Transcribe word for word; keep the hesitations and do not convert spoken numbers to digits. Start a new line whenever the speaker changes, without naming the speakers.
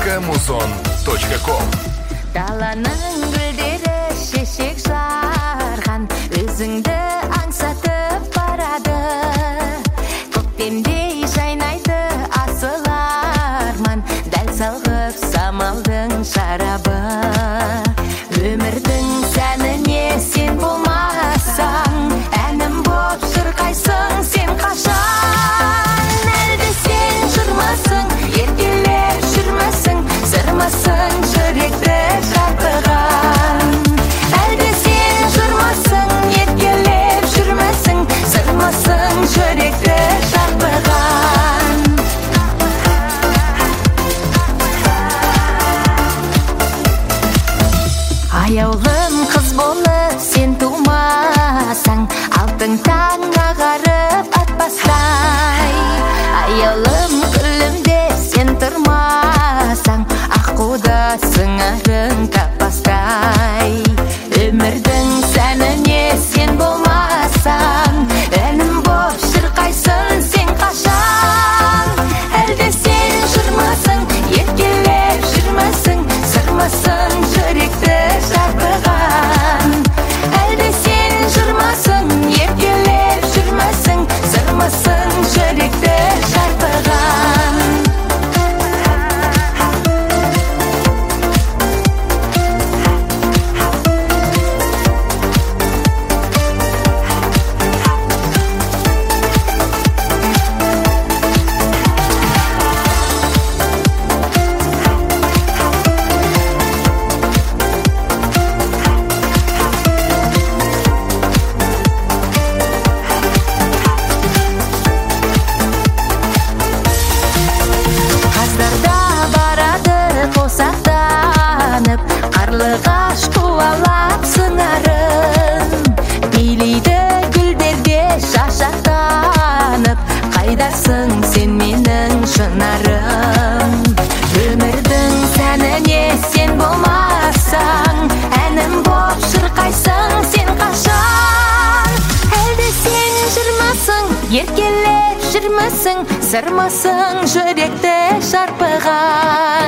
точка музон точка ком.
Даланың гүлдері шешек жарған, өзіңді аңсатып барады. Көктемдей жайнайды асыл арман, дәл салғып самалдың шарабы. Өмірдің сәніне сен болмасаң, әнім боп шырқайсың сен қашан. Әлде сен жырмасың, еркелеп жүрмесің, сырмасың жүректі шарпыған. Әлде сен жырмасың, еркелеп жүрмесің, сырмасың жүректі шарпыған. Аяулым қыз болып сен тумасаң, алтын таң ағарып атпастай. Аяулым күлімде сен тұрмасаң, аққуда сыңарың таппастай. Өмірдің сәніне сен болмасаң, әнім боп шырқайсың сен қашан. Әлде сен жырмасың, еркелеп жүрмесің, сырмасың жүректі шарпыған. Әлде сен жырмасың, еркелеп жүрмесің, сырмасың жүректі шарпыған. Қаздарда барады қосақтанып, қарлығаш қуалап сыңарын. Билейді гүлдерде шашақтанып, қайдасың сен менің шынарым. Өмірдің сәніне сен болмасаң, әнім боп шырқайсың сен қашан. Әлде сен жырмасың, еркелеп жүрмесің, сырмасың жүректі шарпыған.